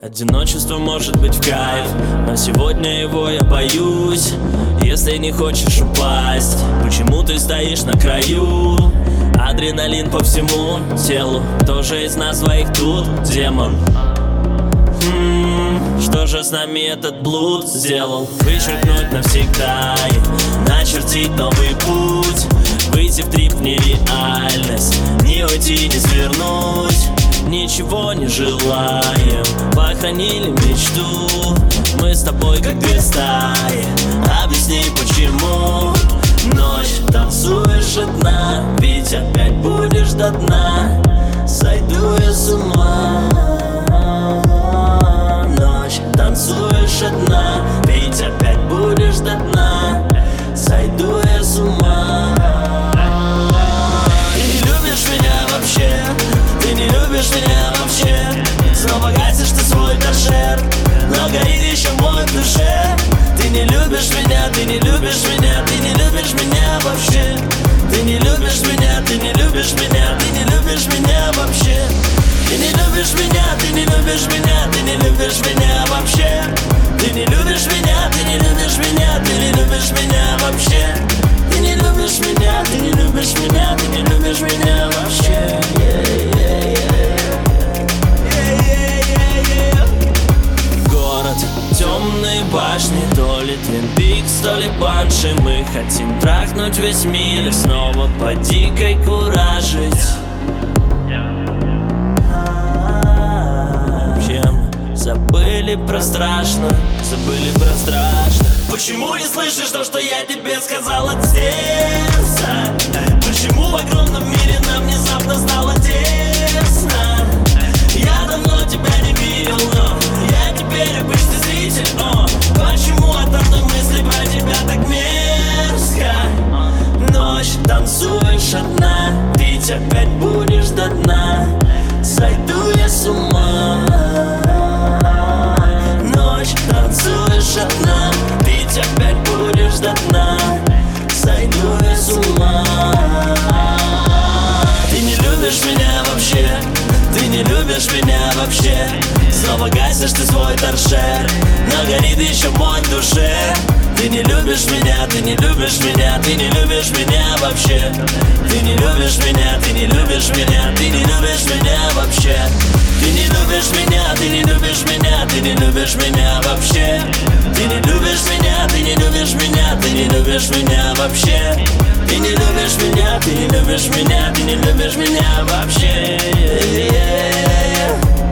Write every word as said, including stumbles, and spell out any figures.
Одиночество может быть в кайф, но сегодня его я боюсь. Если не хочешь упасть, почему ты стоишь на краю? Адреналин по всему телу, кто же из нас двоих тут демон? М-м, что же с нами этот блуд сделал? Вычеркнуть навсегда и начертить новый путь. Выйти в трип в нереальность, не уйти, не свернуть. Ничего не желаем, похоронили мечту. Мы с тобой как две стаи, объясни почему. Ночь, танцуешь одна, ведь опять будешь до дна. Сойду я с ума. Ночь, танцуешь одна, ведь опять будешь до дна. Сойду я с ума. Ты не любишь меня вообще, ты не любишь меня вообще. Снова гасишь ты свой торшер, но горит еще мой в душе. Ты не любишь меня, ты не любишь меня, ты не любишь меня вообще. Ты не любишь меня, ты не любишь меня, ты не любишь меня вообще. Ты не любишь меня, ты не любишь меня, ты не любишь меня вообще. Ты не любишь меня, ты не любишь меня, ты не любишь меня вообще. Ты не любишь меня, ты не любишь меня, ты не любишь меня вообще. Город, темные башни, то ли Twin Peaks, то ли Банши. Мы хотим трахнуть весь мир и снова по дикой куражить. Чем забыли про страшно, забыли про страшно. Почему не слышишь то, что я тебе сказал от сердца? Почему в огромном мире нам внезапно стало тесно? Я давно тебя не видел, но я теперь обычный зритель. О, почему от одной мысли про тебя так мерзко? Ночь, танцуешь одна, ведь опять будешь до дна. Сойду я с ума. Ночь, танцуешь одна, ведь опять будешь до дна. Сойду я с ума. Ты не любишь меня вообще, ты не любишь меня вообще. Снова гасишь ты свой торшер, но горит еще мой в душе. Ты не любишь меня, ты не любишь меня, ты не любишь меня вообще. Ты не любишь меня, ты не любишь меня, ты не любишь меня вообще. Ты не любишь меня, ты не любишь меня, ты не любишь меня вообще. Ты не любишь меня, ты не любишь меня, ты не любишь меня вообще. Ты не любишь меня, ты не любишь меня, ты не любишь меня вообще.